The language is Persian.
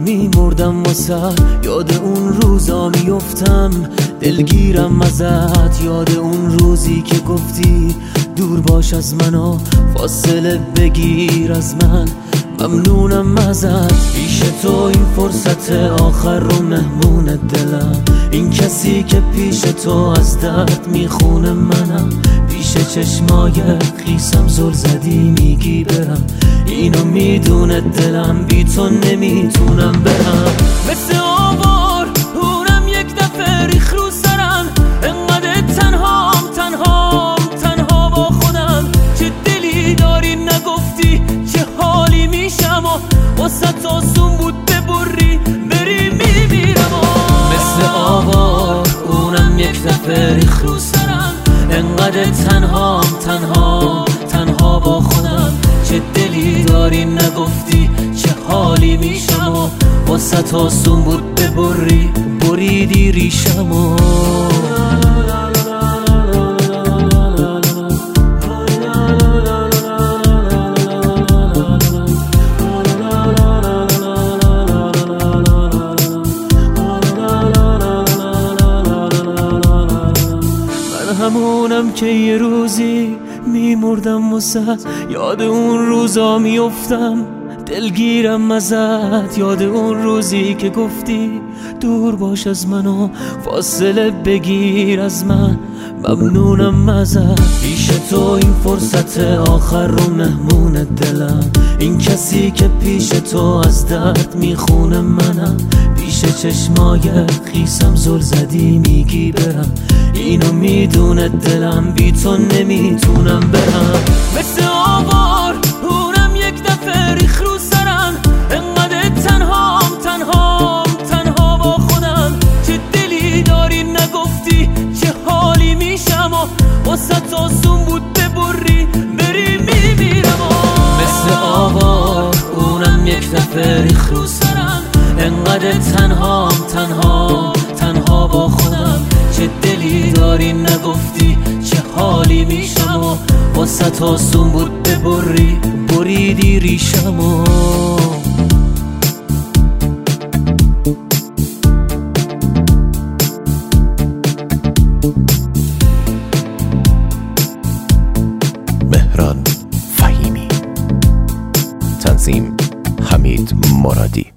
میمردم واسه یاد اون روزا میفتم، دلگیرم ازت یاد اون روزی که گفتی دور باش از منو فاصله بگیر از من. ممنونم ازت پیش تو این فرصت آخر رو مهمون دلم، این کسی که پیش تو از درد میخونه منم. پیش چشمای خیسم زل زدی میگی برم، اینو میدونه دلم بی تو نمیتونم برم. مثل آوار اونم یک دفعه ریخ رو سرم، انقدر تنهام تنها با خودم. چه دلی داری نگفتی چه حالی میشم و واسه آسون بود ببری بری میمیرم. مثل آوار اونم یک دفعه ریخ رو سرم، انقدر تنهام تنها با خودم. چه دلی داری نگفتی چه حالی میشم و واسه آسون بود بریدی ریشمو. همونم که یه روزی میمردم واسه یاد اون روزا میفتم، دلگیرم ازت یاد اون روزی که گفتی دور باش از منو فاصله بگیر از من. ممنونم ازت پیش تو این فرصت آخر رو مهمون دلم، این کسی که پیش تو از درد میخونه منم. پیش چشمای خیسم زل زدی میگی برم، اینو میدونه دلم بی تو نمیتونم برم. مثل آوار اونم یک دفعه ریخ رو سرم، انقدر تنهام تنها با خودم. چه دلی داری نگفتی چه حالی میشم و واسه آسون بود ببری بری میمیرم. مثل آوار اونم یک دفعه ریخ رو سرم، انقدر تنهام تنها با خودم. چه دلی داری نگفتی چه حالی میشم و واسه آسون بود بریدی ریشمو. مهران فهیمی، تنظیم حمید مرادی.